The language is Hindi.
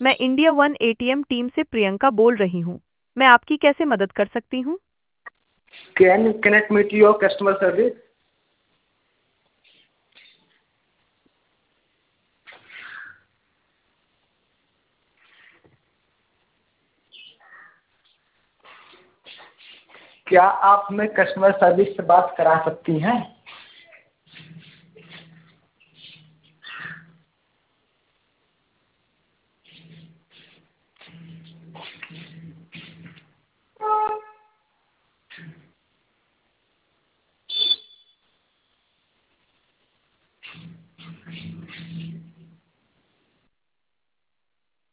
मैं इंडिया वन एटीएम टीम से प्रियंका बोल रही हूँ। मैं आपकी कैसे मदद कर सकती हूँ? Can you connect me to your customer service? क्या आप हमें कस्टमर सर्विस से बात करा सकती हैं?